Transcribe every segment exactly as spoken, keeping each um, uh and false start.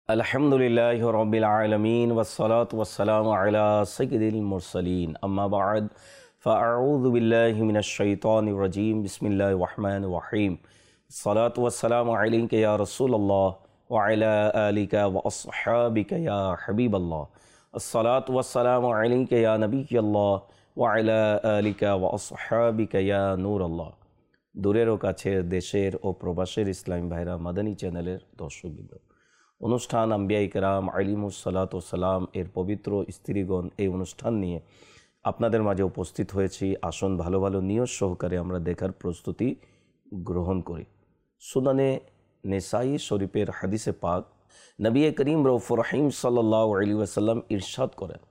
আলহামদুলিল্লাহি রাব্বিল আলামিন ওয়াসসালাতু ওয়াসসালামু আলা সাইয়্যিদিল মুরসালিন আম্মা বা'দ ফাআউযু বিল্লাহি মিনাশ শাইতানির রাজীম বিসমিল্লাহির রহমানির রহিম সালাতু ওয়াসসালামু আলাইকা ইয়া রাসূলুল্লাহ ওয়া আলা আলিকা ওয়া আসহাবিকা ইয়া হাবিবাল্লাহ আসসালাতু ওয়াসসালামু আলাইকা ইয়া নাবিয়্যাল্লাহ ওয়া আলা আলিকা ওয়া আসহাবিকা ইয়া নূরাল্লাহ। দূরের ও কাছের, দেশের ও প্রবাসের ইসলামী ভাইরা, মাদানী চ্যানেলের দর্শকবৃন্দ, অনুষ্ঠান আম্বিয়া ইকরাম আলিমুস সালাতু সালাম এর পবিত্র স্ত্রীগণ এই অনুষ্ঠান নিয়ে আপনাদের মাঝে উপস্থিত হয়েছি। আসুন ভালো ভালো নিয়ত সহকারে আমরা দেখার প্রস্তুতি গ্রহণ করি। সুনানে নেসাই শরীফের হাদিসে পাক নবী করিম রউফুর রহিম সাল্লাল্লাহু আলাইহি ওয়াসাল্লাম ইরশাদ করেন,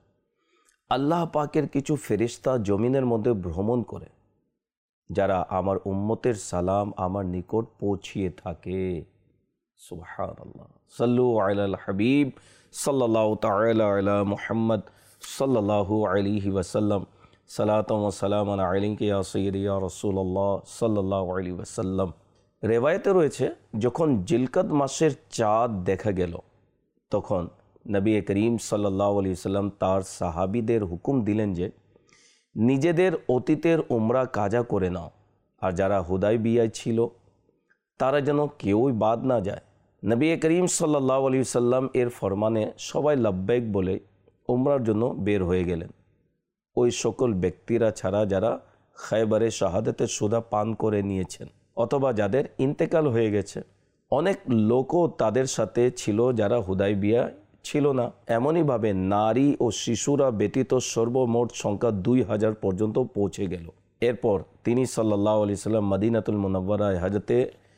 আল্লাহ পাকের কিছু ফেরেশতা জমিনের মধ্যে ভ্রমণ করে, যারা আমার উম্মতের সালাম আমার নিকট পৌঁছিয়ে থাকে। সুবহানাল্লাহ। সাল্লু আলাল হাবিব সাল্লাল্লাহু তাআলা আলা মুহাম্মদ সাল্লাল্লাহু আলাইহি ওয়াসাল্লাম। সালাতু ওয়া সালামু আলাইকা ইয়া সাইয়্যিদি ইয়া রাসূলুল্লাহ সাল্লাল্লাহু আলাইহি ওয়াসাল্লাম। রিওয়ায়াতে রয়েছে, যখন জিলকদ মাসের চাঁদ দেখা গেল, তখন নবী করিম সাল্লাল্লাহু আলাইহি ওয়াসাল্লাম তার সাহাবীদের হুকুম দিলেন যে নিজেদের অতীতের উমরা কাজা করে নাও, আর যারা হুদায়বিয়ায় ছিল তারা যেন কেউই বাদ না যায়। নবী করিম সাল্লাল্লাহু আলাইহি ওয়াসাল্লাম এর ফরমানে সবাই লাব্বাইক বলে উমরার জন্য বের হয়ে গেলেন, ওই সকল ব্যক্তিরা ছাড়া যারা খায়বারে শাহাদাতের সুধা পান করে নিয়েছেন অথবা যাদের ইন্তেকাল হয়ে গেছে। অনেক লোকও তাদের সাথে ছিল যারা হুদায়বিয়া ছিল না। এমনইভাবে নারী ও শিশুরা ব্যতীত সর্বমোট সংখ্যা দুই হাজার পর্যন্ত পৌঁছে গেল। এরপর তিনি সাল্লাল্লাহু আলাইহি ওয়াসাল্লাম মদিনাতুল মুনাওয়ারায় হযরতে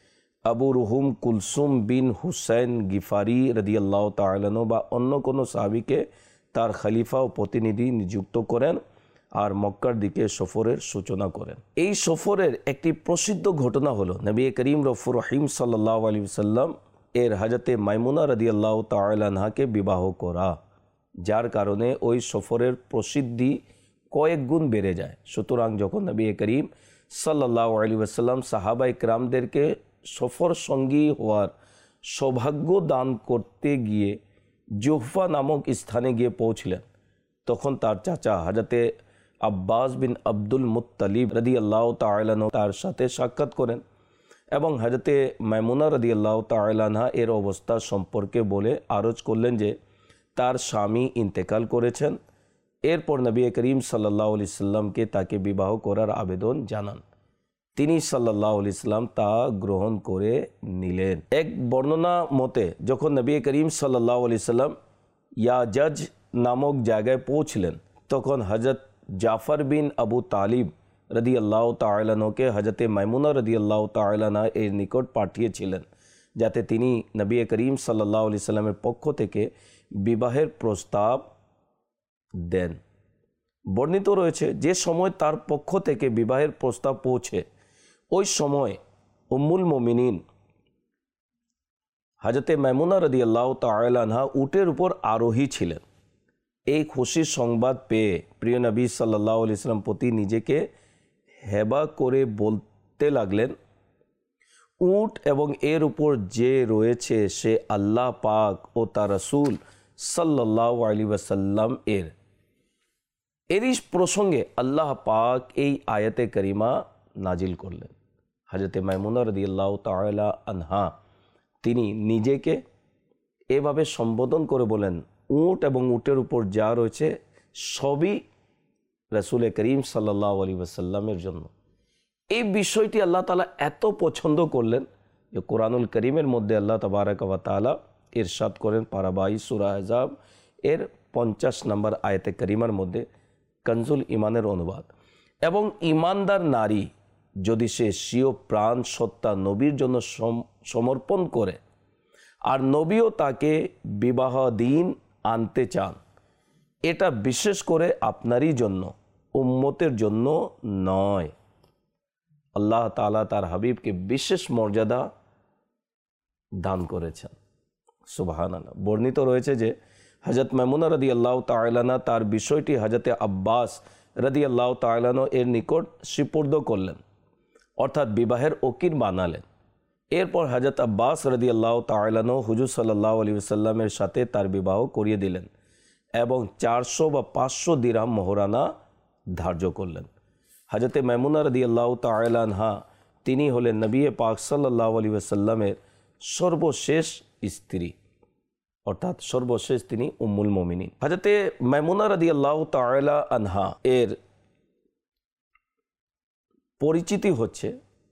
আবু রুহুম কুলসুম বিন হুসাইন গিফারি রাদিয়াল্লাহু তাআলা আনহু বা অন্য কোনো সাহাবীকে তার খলিফা ও প্রতিনিধি নিযুক্ত করেন আর মক্কার দিকে সফরের সূচনা করেন। এই সফরের একটি প্রসিদ্ধ ঘটনা হলো নবী করিম রউফুর রহিম সাল্লাল্লাহু আলাইহি ওয়াসাল্লাম এর হযরতে মাইমুনা রাদিয়াল্লাহু তাআলা আনহাকে বিবাহ করা, যার কারণে ওই সফরের প্রসিদ্ধি কয়েক গুণ বেড়ে যায়। সুতরাং যখন নবী করিম সাল্লাল্লাহু আলাইহি ওয়াসাল্লাম সাহাবায়ে কেরামদেরকে সফর সঙ্গী হওয়ার সৌভাগ্য দান করতে গিয়ে জুহফা নামক স্থানে গিয়ে পৌঁছলেন, তখন তার চাচা হযরতে আব্বাস বিন আব্দুল মুত্তালিব রাদিয়াল্লাহু তাআলা আনহু তার সাথে সাক্ষাৎ করেন এবং হযরতে মাইমুনা রাদিয়াল্লাহু তাআলা আনহা এর অবস্থা সম্পর্কে বলে আরজ করলেন যে তার স্বামী ইন্তেকাল করেছেন। এরপর নবী করিম সাল্লাল্লাহু আলাইহি সাল্লামকে তাকে বিবাহ করার আবেদন জানান। তিনি সাল্লাল্লাহু আলাইহি সাল্লাম তা গ্রহণ করে নিলেন। এক বর্ণনা মতে যখন নবী করিম সাল্লাল্লাহু আলাইহি সাল্লাম ইয়াজাজ নামক জায়গায় পৌঁছলেন, তখন হযরত জাফর বিন আবু তালিব রাদিয়াল্লাহু তাআলা আনহুকে হযরতে মাইমুনা রাদিয়াল্লাহু তাআলা আনহা এর নিকট পাঠিয়েছিলেন, যাতে তিনি নবী করিম সাল্লাল্লাহু আলাইহি সাল্লামের পক্ষ থেকে বিবাহের প্রস্তাব দেন। বর্ণিত রয়েছে, যে সময় তার পক্ষ থেকে বিবাহের প্রস্তাব পৌঁছে, ওই সময় উম্মুল মুমিনিন হযরতে মাইমুনা রাদিয়াল্লাহু তাআলা আনহা উটের উপর আরোহী ছিলেন। এই খুশির সংবাদ পেয়ে প্রিয় নবী সাল্লাল্লাহু আলাইহি সাল্লাম প্রতি নিজেকে হেবা করে বলতে লাগলেন, উট এবং এর উপর যে রয়েছে সে আল্লাহ পাক ও তার রাসূল সাল্লাল্লাহু আলাইহি ওয়াসাল্লাম এর। এরই প্রসঙ্গে আল্লাহ পাক এই আয়াতে করিমা নাজিল করলেন। হযরতে মাইমুনা রাদিয়াল্লাহু তাআলা আনহা তিনি নিজেকে এভাবে সম্বোধন করে বলেন, উট এবং উটের উপর যা রয়েছে সবই রাসূল করিম সাল্লাল্লাহু আলাইহি ওয়াসাল্লামের জন্য। এই বিষয়টি আল্লাহ তাআলা এত পছন্দ করলেন যে কোরআনুল করিমের মধ্যে আল্লাহ তাবারক ওয়া তাআলা ইরশাদ করেন পারা বাইশ সূরা আহজাব এর পঞ্চাশ নম্বর আয়াতে করিমার মধ্যে, কনজুল ইমানের অনুবাদ, এবং ইমানদার নারী যদি সে স্বীয় প্রাণ সত্তা নবীর জন্য সমর্পণ করে আর নবীও তাকে বিবাহ দিন আনতে চান, এটা বিশেষ করে আপনারই জন্য, উম্মতের জন্য নয়। আল্লাহ তাআলা তার হাবিবকে বিশেষ মর্যাদা দান করেছেন। সুবহানাল্লাহ। বর্ণিত রয়েছে যে হযরত মাইমুনা রাদিয়াল্লাহু তাআলা আনহা তার বিষয়টি হযরতে আব্বাস রাদিয়াল্লাহু তাআলা আনহু এর নিকট সুপুর্দ করলেন, অর্থাৎ বিবাহের ওকিল বানালেন। এরপর হযরত আব্বাস রাদিয়াল্লাহু তাআলা আনহু হুজুর সাল্লাল্লাহু আলাইহি ওয়াসাল্লামের সাথে তার বিবাহ করিয়ে দিলেন এবং চারশো বা পাঁচশো দিরহাম মোহরানা ধার্য করলেন। হযরত মাইমুনা রাদিয়াল্লাহু তাআলা আনহা তিনি হলেন নবী পাক সাল্লাল্লাহু আলাইহি ওয়াসাল্লামের সর্বশেষ স্ত্রী, অর্থাৎ সর্বশেষ তিনি উম্মুল মুমিনিন। হযরত মাইমুনা রাদিয়াল্লাহু তাআলা আনহা এর পরিচিতি হচ্ছে,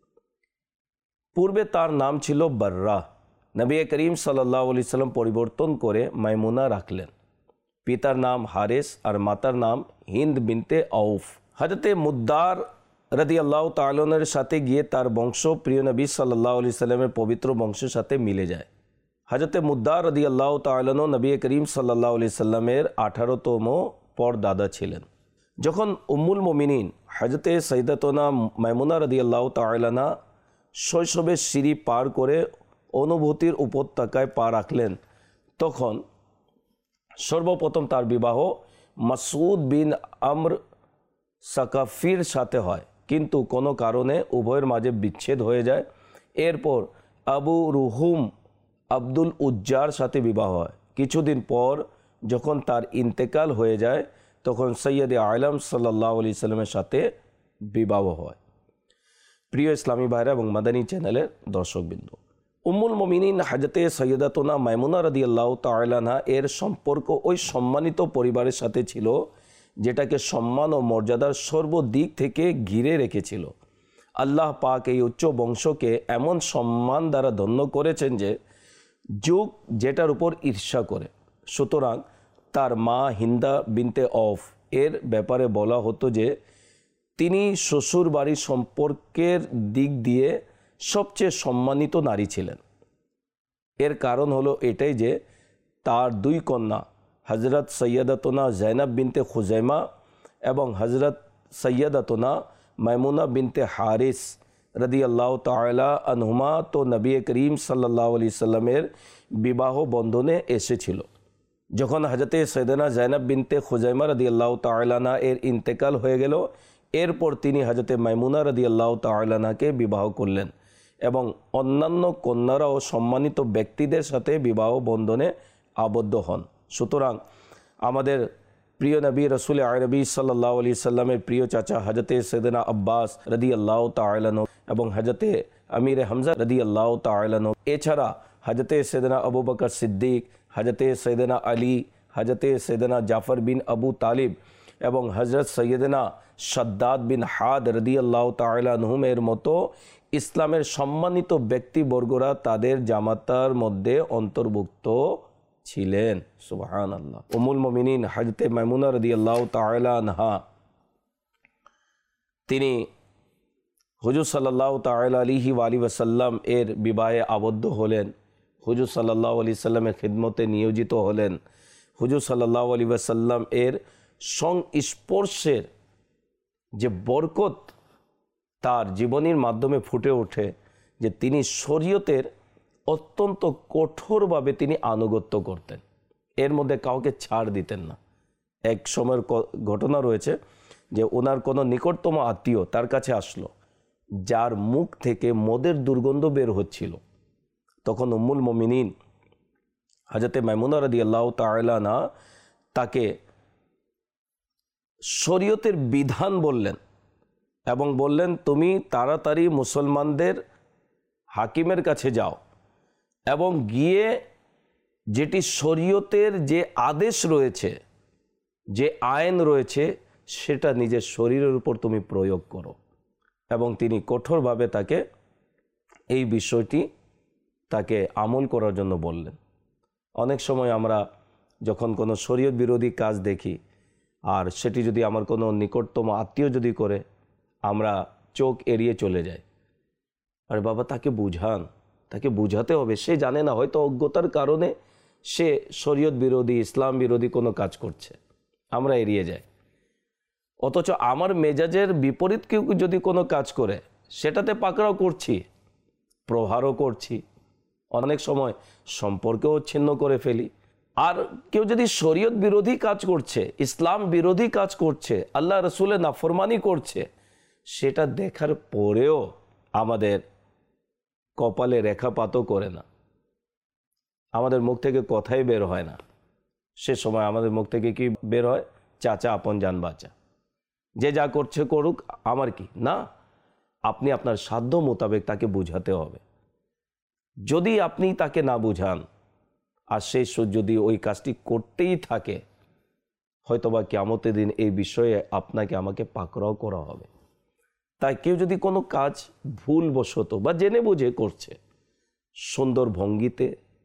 পূর্বে তার নাম ছিল বাররা, নবী করিম সাল্লাল্লাহু আলাইহি সাল্লাম পরিবর্তন করে মাইমুনা রাখলেন। পিতার নাম হারিস আর মাতার নাম হিন্দ বিনতে আউফ। হযরত মুদ্দার রাদিয়াল্লাহু তাআলা আনহুর সাথে গিয়ে তার বংশ প্রিয় নবী সাল্লাল্লাহু আলাইহি সাল্লামের পবিত্র বংশের সাথে মিলে যায়। হযরত মুদ্দার রাদিয়াল্লাহু তাআলা আনহু নবী করিম সাল্লাল্লাহু আলাইহি সাল্লামের আঠারোতম পরদাদা ছিলেন। যখন উম্মুল মুমিনিন হযরত সাইয়্যিদাতুনা মাইমুনা রাদিয়াল্লাহু তাআলা আনহা শৈশবের সিঁড়ি পার করে অনুভূতির উপত্যকায় পা রাখলেন, তখন সর্বপ্রথম তার বিবাহ মাসউদ বিন আমর সাকাফির সাথে হয়, কিন্তু কোনো কারণে উভয়ের মাঝে বিচ্ছেদ হয়ে যায়। এরপর আবু রুহুম আব্দুল উজ্জার সাথে বিবাহ হয়। কিছুদিন পর যখন তার ইন্তেকাল হয়ে যায়, তখন সৈয়দে আলম সাল্লাল্লাহু আলাইহি সাল্লামের সাথে বিবাহ হয়। প্রিয় ইসলামী ভাইরা এবং মাদানী চ্যানেলের দর্শকবৃন্দ, উম্মুল মুমিনিন হযরতে সাইয়্যিদাতুনা মাইমুনা রাদিয়াল্লাহু তাআলা আনহা এর সম্পর্ক ওই সম্মানিত পরিবারের সাথে ছিল যেটাকে সম্মান ও মর্যাদার সর্বদিক থেকে ঘিরে রেখেছিল। আল্লাহ পাক এই উচ্চ বংশকে এমন সম্মান দ্বারা ধন্য করেছেন যে যুগ যেটার উপর ঈর্ষা করে। সুতরাং তার মা হিন্দা বিনতে অফ এর ব্যাপারে বলা হতো যে তিনি শ্বশুর বাড়ির সম্পর্কের দিক দিয়ে সবচেয়ে সম্মানিত নারী ছিলেন। এর কারণ হলো এটাই যে তার দুই কন্যা হযরত সৈয়দাতুনা জাইনাব বিনতে খুজাইমা এবং হযরত সৈয়দাতুনা মাইমুনা বিনতে হারিস রাদিয়াল্লাহু তাআলা আনহুমা তো নবী করিম সাল্লাল্লাহু আলাইহি সাল্লামের বিবাহ বন্ধনে এসেছিল। যখন হযরত সৈয়দানা জাইনাব বিনতে খুজাইমা রাদিয়াল্লাহু তাআলা আনহা এর ইন্তেকাল হয়ে গেল, এরপর তিনি হযরত মাইমুনা রাদিয়াল্লাহু তাআলা আনহাকে বিবাহ করলেন এবং অন্যান্য কন্যারাও সম্মানিত ব্যক্তিদের সাথে বিবাহ বন্ধনে আবদ্ধ হন। সুতরাং আমাদের প্রিয় নবী রাসূল আরবি সাল্লাল্লাহু আলাইহি সাল্লামের প্রিয় চাচা হযরত সৈয়দনা আব্বাস রাদিয়াল্লাহু তাআলা আনহু এবং হযরত আমির হামজা রাদিয়াল্লাহু তাআলা আনহু, এছাড়া হযরত সৈয়দনা আবু বকর সিদ্দিক, হযরত সৈয়দনা আলী, হযরত সৈয়দনা জাফর বিন আবু তালিব এবং হযরত সৈয়দনা শাদ্দাদ বিন হাদ রাদিয়াল্লাহু তাআলা আনহুম এর মতো ইসলামের সম্মানিত ব্যক্তিবর্গরা তাদের জামাতার মধ্যে অন্তর্ভুক্ত ছিলেন। সুবহানাল্লাহ। উম্মুল মুমিনিন হযরত মাইমুনা রাদিয়াল্লাহু তাআলা আনহা তিনি হুজুর সাল্লাল্লাহু তাআলা আলাইহি ওয়া আলিহি ওয়াসাল্লাম এর বিবাহে আবদ্ধ হলেন, হুজুর সাল্লাল্লাহু আলাইহি সাল্লামের খিদমতে নিয়োজিত হলেন। হুজুর সাল্লাল্লাহু আলাইহি ওয়াসাল্লাম এর সংস্পর্শের যে বরকত তার জীবনীর মাধ্যমে ফুটে ওঠে যে তিনি শরীয়তের অত্যন্ত কঠোরভাবে তিনি আনুগত্য করতেন, এর মধ্যে কাউকে ছাড় দিতেন না। এক সময়ের ঘটনা রয়েছে যে ওনার কোনো নিকটতম আত্মীয় তার কাছে আসলো, যার মুখ থেকে মদের দুর্গন্ধ বের হচ্ছিল। তখন উম্মুল মুমিনিন হযরত মাইমুনা রাদিয়াল্লাহু তাআলা আনহা তাকে শরীয়তের বিধান বললেন এবং বললেন, তুমি তাড়াতাড়ি মুসলমানদের হাকিমের কাছে যাও এবং গিয়ে যেটি শরীয়তের যে আদেশ রয়েছে, যে আইন রয়েছে, সেটা নিজের শরীরের উপর তুমি প্রয়োগ করো। এবং তিনি কঠোরভাবে তাকে এই বিষয়টি তাকে আমল করার জন্য বললেন। অনেক সময় আমরা যখন কোনো শরীয়ত বিরোধী কাজ দেখি আর সেটি যদি আমার কোনো নিকটতম আত্মীয় যদি করে, আমরা চোখ এড়িয়ে চলে যাই। আরে বাবা, তাকে বুঝান, তাকে বুঝাতে হবে। সে জানে না, হয়তো অজ্ঞতার কারণে সে শরীয়ত বিরোধী, ইসলাম বিরোধী কোনো কাজ করছে, আমরা এড়িয়ে যাই। অথচ আমার মেজাজের বিপরীত কেউ যদি কোনো কাজ করে, সেটাতে পাকড়াও করছি, প্রহারও করছি, অনেক সময় সম্পর্কেও ছিন্ন করে ফেলি। আর কেউ যদি শরীয়ত বিরোধী কাজ করছে, ইসলাম বিরোধী কাজ করছে, আল্লাহ রসুলের নাফরমানি করছে, সেটা দেখার পরেও আমাদের কপালে রেখাপাতও করে না, আমাদের মুখ থেকে কথাই বের হয় না, সে সময় আমাদের মুখ থেকে কি বের হয়? চাচা আপন জান বাঁচা, যে যা করছে করুক, আমার কি না। আপনি আপনার সাধ্য মোতাবেক তাকে বুঝাতে হবে। যদি আপনি তাকে না বুঝান আর সে যদি ওই কাজটি করতেই থাকে, হয়তোবা কিয়ামতের দিন এই বিষয়ে আপনাকে আমাকে পাকড়াও করা হবে। তাই কেউ যদি কোনো কাজ ভুলবশত বা জেনে বুঝে করছে, সুন্দর ভঙ্গিতে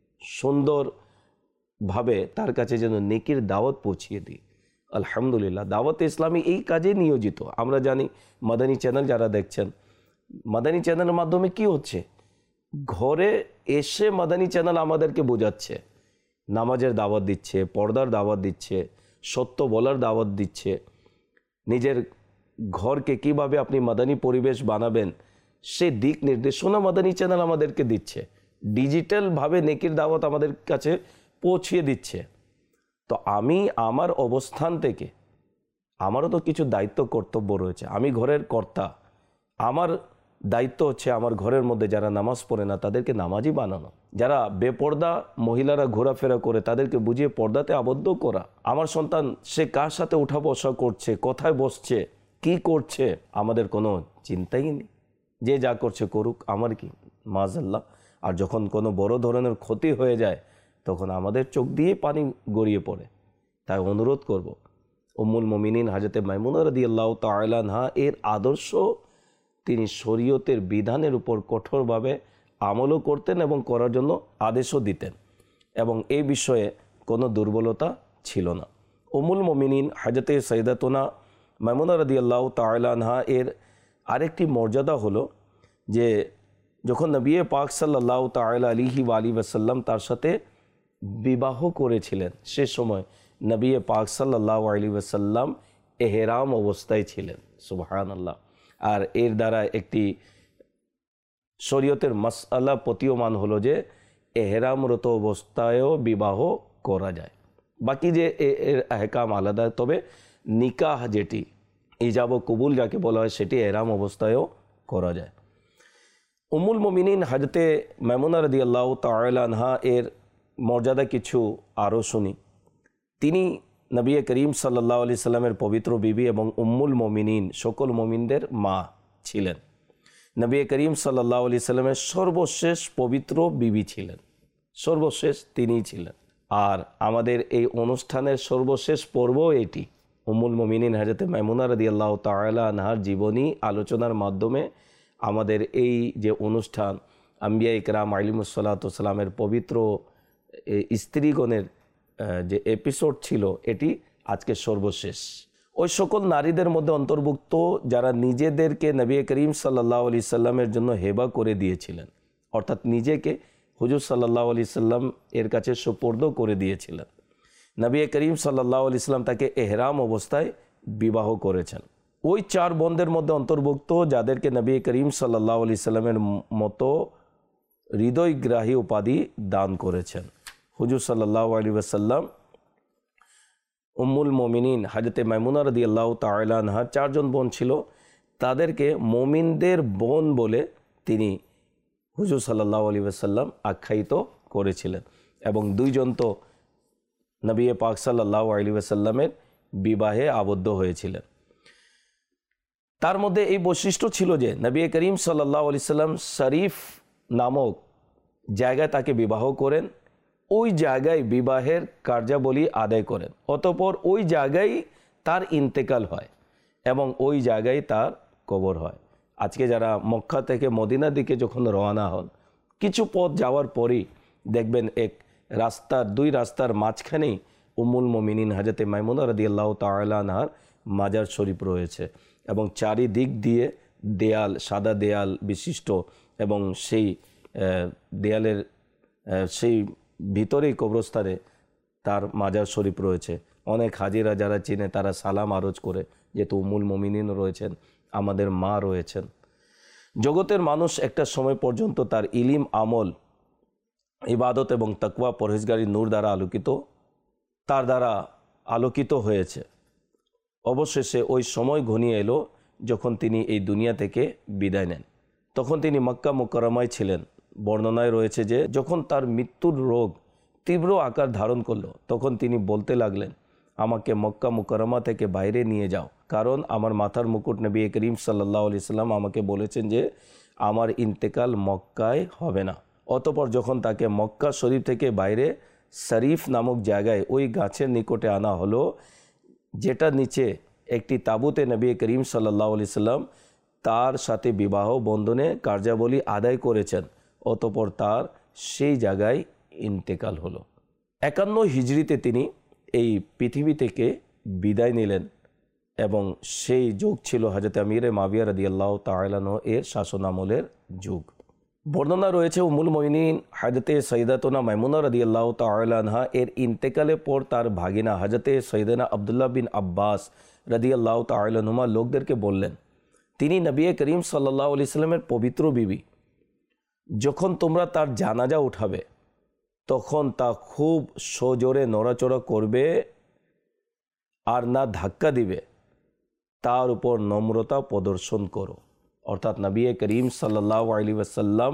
সুন্দরভাবে তার কাছে যেন নেকির দাওয়াত পৌঁছিয়ে দিই। আলহামদুলিল্লাহ, দাওয়াতে ইসলামী এই কাজে নিয়োজিত। আমরা জানি মাদানী চ্যানেল যারা দেখছেন, মাদানী চ্যানেলের মাধ্যমে কি হচ্ছে, ঘরে এসে মাদানী চ্যানেল আমাদেরকে বোঝাচ্ছে, নামাজের দাওয়াত দিচ্ছে, পর্দার দাওয়াত দিচ্ছে, সত্য বলার দাওয়াত দিচ্ছে, নিজের ঘরকে কিভাবে আপনি মাদানী পরিবেশ বানাবেন সে দিক নির্দেশনা মাদানী চ্যানেল আমাদেরকে দিচ্ছে, ডিজিটালভাবে নেকির দাওয়াত আমাদের কাছে পৌঁছিয়ে দিচ্ছে। তো আমি আমার অবস্থান থেকে, আমারও তো কিছু দায়িত্ব কর্তব্য রয়েছে। আমি ঘরের কর্তা, আমার দায়িত্ব হচ্ছে আমার ঘরের মধ্যে যারা নামাজ পড়ে না তাদেরকে নামাজি বানানো, যারা বেপর্দা মহিলারা ঘোরাফেরা করে তাদেরকে বুঝিয়ে পর্দাতে আবদ্ধ করা। আমার সন্তান সে কার সাথে উঠা বসা করছে, কোথায় বসছে, কি করছে, আমাদের কোনো চিন্তাই নেই। যে যা করছে করুক, আমার কি, মাযাল্লাহ। আর যখন কোনো বড় ধরনের ক্ষতি হয়ে যায় তখন আমাদের চোখ দিয়ে পানি গড়িয়ে পড়ে। তাই অনুরোধ করব, উম্মুল মুমিনিন হযরত মাইমুনা রাদিয়াল্লাহু তাআলা আনহা এর আদর্শ, তিনি শরীয়তের বিধানের উপর কঠোরভাবে আমলও করতেন এবং করার জন্য আদেশও দিতেন, এবং এই বিষয়ে কোনো দুর্বলতা ছিল না। উম্মুল মুমিনিন হযরত সাইয়্যিদাতুনা মাইমুনা রাদিয়াল্লাহু তাআলা আনহা এর আরেকটি মর্যাদা হলো যে যখন নবী পাক সাল্লাল্লাহু তাআলা আলাইহি ওয়া আলিহি ওয়াসাল্লাম তার সাথে বিবাহ করেছিলেন, সে সময় নবী পাক সাল্লাল্লাহু আলাইহি ওয়াসাল্লাম এহরাম অবস্থায় ছিলেন। সুবহানাল্লাহ। আর এর দ্বারা একটি শরীয়তের মাসআলা প্রতীয়মান হলো যে এহরামরত অবস্থায়ও বিবাহ করা যায়। বাকি যে এর আহকাম আলাদা, তবে নিকাহ যেটি ইজাব ও কবুল যাকে বলা হয় সেটি এহরাম অবস্থায়ও করা যায়। উম্মুল মুমিনিন হযরত মাইমুনা রাদিয়াল্লাহু তাআলা আনহা এর মর্যাদা কিছু আরও শুনি। তিনি নবী করিম সাল্লাল্লাহু আলাইহি সাল্লামের পবিত্র বিবি এবং উম্মুল মুমিনিন সকল মুমিনদের মা ছিলেন। নবী করিম সাল্লাল্লাহু আলাইহি সাল্লামের সর্বশেষ পবিত্র বিবি ছিলেন, সর্বশেষ তিনিই ছিলেন। আর আমাদের এই অনুষ্ঠানের সর্বশেষ পর্ব এটি। উম্মুল মুমিনিন হযরত মাইমুনা রাদিয়াল্লাহু তাআলা আনহার জীবনী আলোচনার মাধ্যমে আমাদের এই যে অনুষ্ঠান, আম্বিয়া ইকরাম আলাইহিমুস সালাতু ওয়াস সালামের পবিত্র স্ত্রীগণের যে এপিসোড ছিল, এটি আজকে সর্বশেষ। ওই সকল নারীদের মধ্যে অন্তর্ভুক্ত যারা নিজেদেরকে নবী করিম সাল্লাল্লাহু আলাইহি সাল্লামের জন্য হেবা করে দিয়েছিলেন, অর্থাৎ নিজেকে হুজুর সাল্লাল্লাহু আলাইহি সাল্লাম এর কাছে সুপর্দ করে দিয়েছিলেন। নবী করিম সাল্লাল্লাহু আলাইহি সাল্লাম তাকে এহরাম অবস্থায় বিবাহ করেছেন। ওই চার বোনদের মধ্যে অন্তর্ভুক্ত যাদেরকে নবী করিম সাল্লাল্লাহু আলাইহি সাল্লামের মতো হৃদয়গ্রাহী উপাধি দান করেছেন। হুজুর সাল্লাল্লাহু আলাইহি ওয়াসাল্লাম উম্মুল মুমিনিন হযরত মাইমুনা রাদিয়াল্লাহু তাআলা আনহার চারজন বোন ছিল, তাদেরকে মুমিনদের বোন বলে তিনি হুজুর সাল্লাল্লাহু আলাইহি ওয়াসাল্লাম আখ্যায়িত করেছিলেন, এবং দুইজন তো নবী পাক সাল্লাল্লাহু আলাইহি ওয়াসাল্লামের বিবাহে আবদ্ধ হয়েছিলেন। তার মধ্যে এই বৈশিষ্ট্য ছিল যে নবী করিম সাল্লাল্লাহু আলাইহি সাল্লাম শরীফ নামক জায়গায় তাকে বিবাহ করেন, ওই জায়গায় বিবাহের কার্যাবলী আদায় করেন, অতঃপর ওই জায়গায় তার ইন্তেকাল হয় এবং ওই জায়গায় তার কবর হয়। আজকে যারা মক্কা থেকে মদিনার দিকে যখন রওনা হন, কিছু পথ যাওয়ার পরই দেখবেন এক রাস্তার দুই রাস্তার মাঝখানেই উম্মুল মুমিনিন হযরত মাইমুনা রাদিয়াল্লাহু তাআলা আনহার মাজার শরীফ রয়েছে, এবং চারিদিক দিয়ে দেয়াল, সাদা দেয়াল বিশিষ্ট, এবং সেই দেয়ালের সেই ভিতরেই কবরস্থানে তার মাজার শরীফ রয়েছে। অনেক হাজিরা যারা চিনে তারা সালাম আরজ করে, যেহেতু উম্মুল মুমিনিন রয়েছেন, আমাদের মা রয়েছেন। জগতের মানুষ একটা সময় পর্যন্ত তার ইলিম, আমল, ইবাদত এবং তাকওয়া, পরহেজগারি নূর দ্বারা আলোকিত তার দ্বারা আলোকিত হয়েছে। অবশেষে ওই সময় ঘনিয়ে এলো যখন তিনি এই দুনিয়া থেকে বিদায় নেন। তখন তিনি মক্কা মুকাররমায় ছিলেন, বর্ণনায় রয়েছে যে যখন তার মৃত্যুর রোগ তীব্র আকার ধারণ করলো তখন তিনি বলতে লাগলেন, আমাকে মক্কা মুকাররমা থেকে বাইরে নিয়ে যাও, কারণ আমার মাথার মুকুট নবী করিম সাল্লাল্লাহু আলাইহি সাল্লাম আমাকে বলেছেন যে আমার ইন্তেকাল মক্কায় হবে না। অতঃপর যখন তাকে মক্কা শরীফ থেকে বাইরে শরীফ নামক জায়গায় ওই গাছের নিকটে আনা হলো, যেটা নিচে একটি তাঁবুতে নবী করিম সাল্লাল্লাহু আলাইহি সাল্লাম তার সাথে বিবাহ বন্ধনে কার্যাবলী আদায় করেছেন, অতঃপর তার সেই জায়গায় ইন্তেকাল হলো। একান্ন হিজরিতে তিনি এই পৃথিবী থেকে বিদায় নিলেন এবং সেই যুগ ছিল হযরত আমিরে মাবিয়া রাদিয়াল্লাহু তাআলা আনহু এর শাসনামলের যুগ। বর্ণনা রয়েছে উম্মুল মুমিনিন হযরতে সাইয়্যিদাতুনা মাইমুনা রাদিয়াল্লাহু তাআলা আনহা এর ইন্তেকালের পর তার ভাগিনা হযরতে সাইয়্যিদানা আব্দুল্লাহ বিন আব্বাস রাদিয়াল্লাহু তাআলা আনহুমা লোকদেরকে বললেন, তিনি নবী করিম সাল্লাল্লাহু আলাইহি সাল্লামের পবিত্র বিবি, যখন তোমরা তার জানাজা উঠাবে তখন তা খুব সজোরে নড়াচড়া করবে আর না ধাক্কা দিবে, তার উপর নম্রতা প্রদর্শন করো। অর্থাৎ নবী করিম সাল্লাল্লাহু আলাইহি ওয়াসাল্লাম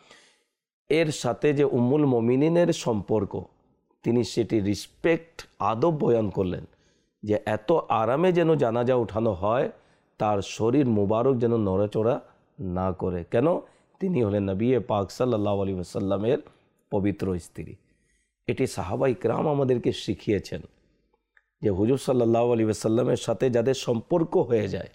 এর সাথে যে উম্মুল মুমিনিনের সম্পর্ক, তিনি সেটি রিসপেক্ট আদব বয়ান করলেন যে এত আরামে যেন জানাজা উঠানো হয়, তার শরীর মুবারক যেন নড়াচড়া না করে। কেন? তিনি হলেন নবী পাক সাল্লাল্লাহু আলাইহি ওয়াসাল্লামের পবিত্র স্ত্রী। এটি সাহাবা ইকরাম আমাদেরকে শিখিয়েছেন যে হুজুর সাল্লাল্লাহু আলাইহি ওয়াসাল্লামের সাথে যাদের সম্পর্ক হয়ে যায়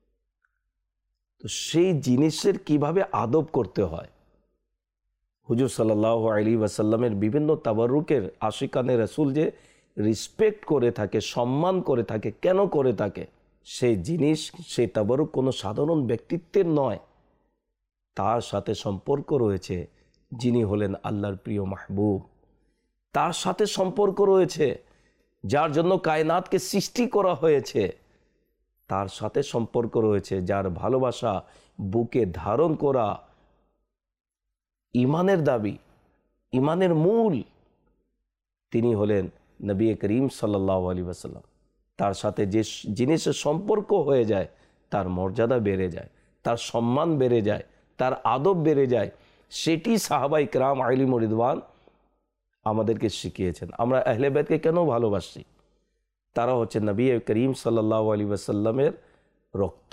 তো সেই জিনিসের কিভাবে আদব করতে হয়। হুজুর সাল্লাল্লাহু আলাইহি ওয়াসাল্লামের বিভিন্ন তাবারুকের আশিকানে রাসূল যে রিসপেক্ট করে থাকে, সম্মান করে থাকে, কেন করে থাকে? সেই জিনিস, সেই তাবারুক কোনো সাধারণ ব্যক্তিত্বের নয়, তার সাথে সম্পর্ক রয়েছে যিনি হলেন আল্লাহর প্রিয় মাহবুব, তার সাথে সম্পর্ক রয়েছে যার জন্য কায়নাতকে সৃষ্টি করা হয়েছে, তার সাথে সম্পর্ক রয়েছে যার ভালোবাসা বুকে ধারণ করা ইমানের দাবি, ইমানের মূল, তিনি হলেন নবী করিম সাল্লাল্লাহু আলাইহি ওয়াসাল্লাম। তার সাথে যে জিনিসের সম্পর্ক হয়ে যায় তার মর্যাদা বেড়ে যায়, তার সম্মান বেড়ে যায়, তার আদব বেড়ে যায়। সেটি সাহাবা ইকরাম আলিম রিদওয়ান আমাদেরকে শিখিয়েছেন। আমরা আহলে বাইতকে কেন ভালোবাসি? তারা হচ্ছে নবী করিম সাল্লাল্লাহু আলাইহি ওয়াসাল্লামের রক্ত,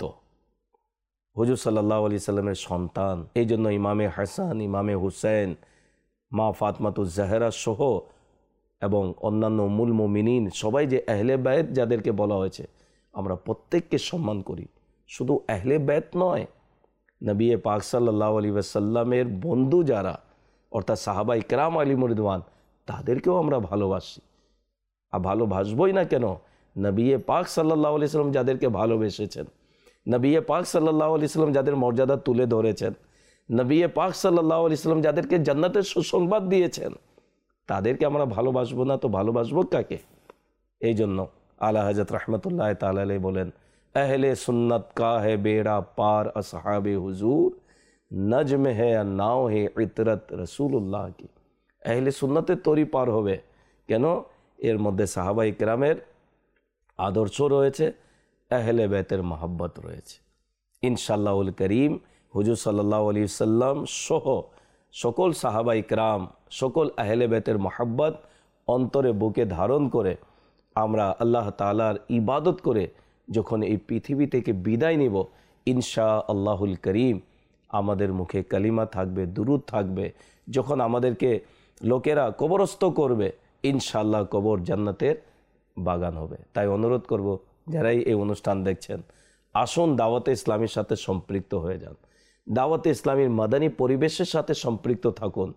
হুজুর সাল্লাল্লাহু আলাইহি সাল্লামের সন্তান। এই জন্য ইমামে হাসান, ইমামে হুসেন, মা ফাতমাতুজ জাহরা সহ এবং অন্যান্য উম্মুল মুমিনিন সবাই যে আহলে বাইত যাদেরকে বলা হয়েছে, আমরা প্রত্যেককে সম্মান করি। শুধু আহলে বাইত নয়, নবী পাক সাল্লাল্লাহু আলাইহি ওয়াসাল্লামের বন্ধু যারা, অর্থাৎ সাহাবা ইকরাম আলিম রিদওয়ান, তাদেরকেও আমরা ভালোবাসি। আর ভালোবাসবই না কেন? নবী পাক সাল্লাল্লাহু আলাইহি সাল্লাম যাদেরকে ভালোবেসেছেন, নবী পাক সাল্লাল্লাহু আলাইহি সাল্লাম যাদের মর্যাদা তুলে ধরেছেন, নবী পাক সাল্লাল্লাহু আলাইহি সাল্লাম যাদেরকে জান্নাতের সুসংবাদ দিয়েছেন, তাদেরকে আমরা ভালোবাসবো না তো ভালোবাসবো কাকে? এই জন্য আলা হযরত রাহমাতুল্লাহ তাআলা আলাইহি বলেন, अहले सुन्नत का है बेड़ा पार असहाबे हुजूर, नजम है नाव है इतरत रसूलुल्लाह की। अहले सुन्नतेर तरी पार होबे केन? एर मध्य साहाबा इकरामेर आदर्श रयेछे, अहले बैतेर महब्बत रयेछे। इनशाल्लाहुल करीम हुजूर सल्लल्लाहु अलैहि वसल्लम सह सकल साहाबा इकराम, सकल अहले बैतेर महब्बत अंतरे बुके धारण करे आमरा आल्लाह ताआलार इबादत करे যখন এই পৃথিবী থেকে বিদায় নিব, ইনশাআল্লাহুল করিম আমাদের মুখে কালিমা থাকবে, দুরুদ থাকবে। যখন আমাদেরকে লোকেরা কবরস্থ করবে, ইনশাআল্লাহ কবর জান্নাতের বাগান হবে। তাই অনুরোধ করব, যারাই এই অনুষ্ঠান দেখছেন, আসুন দাওয়াতে ইসলামীর সাথে সম্পৃক্ত হয়ে যান, দাওয়াতে ইসলামীর মাদানী পরিবেশের সাথে সম্পৃক্ত থাকুন।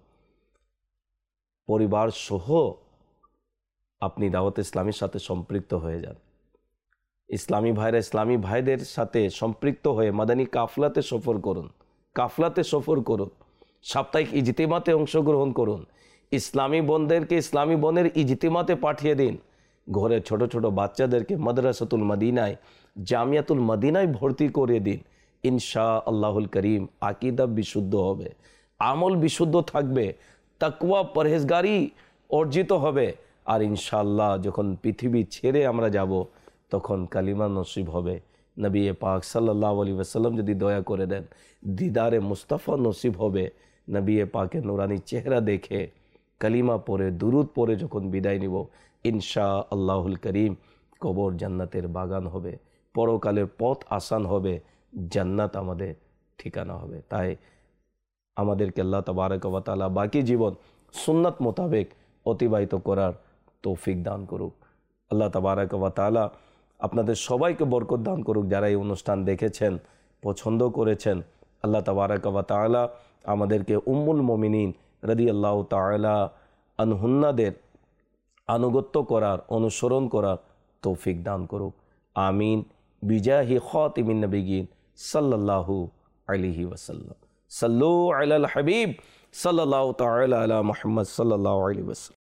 পরিবার সহ আপনি দাওয়াতে ইসলামীর সাথে সম্পৃক্ত হয়ে যান। ইসলামী ভাইরা ইসলামী ভাইদের সাথে সম্পৃক্ত হয়ে মাদানী কাফলাতে সফর করুন, কাফলাতে সফর করুন, সাপ্তাহিক ইজতিমাতে অংশগ্রহণ করুন, ইসলামী বোনদেরকে ইসলামী বোনের ইজতিমাতে পাঠিয়ে দিন, ঘরে ছোট ছোট বাচ্চাদেরকে মাদ্রাসাতুল মদিনায়, জামিয়াতুল মদিনায় ভর্তি করে দিন। ইনশাআল্লাহুল করিম আকীদা বিশুদ্ধ হবে, আমল বিশুদ্ধ থাকবে, তাকওয়া পরহেজগারি অর্জিত হবে। আর ইনশাআল্লাহ যখন পৃথিবী ছেড়ে আমরা যাব তখন কালিমা নসিব হবে। নবী পাক সাল্লাল্লাহু আলাইহি ওয়াসাল্লাম যদি দয়া করে দেন, দিদারে মুস্তাফা নসিব হবে। নবী পাকের নুরানি চেহারা দেখে কালিমা পড়ে দুরুদ পড়ে যখন বিদায় নিব, ইনশা আল্লাহুল করিম কবর জান্নাতের বাগান হবে, পরকালের পথ আসান হবে, জান্নাত আমাদের ঠিকানা হবে। তাই আমাদেরকে আল্লাহ তাবারক ওয়া তাআলা বাকি জীবন সুন্নাত মোতাবেক অতিবাহিত করার তৌফিক দান করুক। আল্লাহ তাবারক ওয়া তাআলা আপনাদের সবাইকে বরকত দান করুক। যারা এই অনুষ্ঠান দেখেছেন, পছন্দ করেছেন, আল্লাহ তাবারক ওয়া তাআলা আমাদেরকে উম্মুল মুমিনিন রাদিয়াল্লাহু তাআলা আনহুন্নাদের আনুগত্য করার, অনুসরণ করার তৌফিক দান করুক। আমিন বিজাহি খাতিমিন নবিয়্যিন সাল্লাল্লাহু আলাইহি ওয়াসাল্লাম। সাল্লু আলাল হাবিব সাল্লাল্লাহু তাআলা আলা মুহাম্মদ সাল্লাল্লাহু আলাইহি ওয়াসাল্লাম।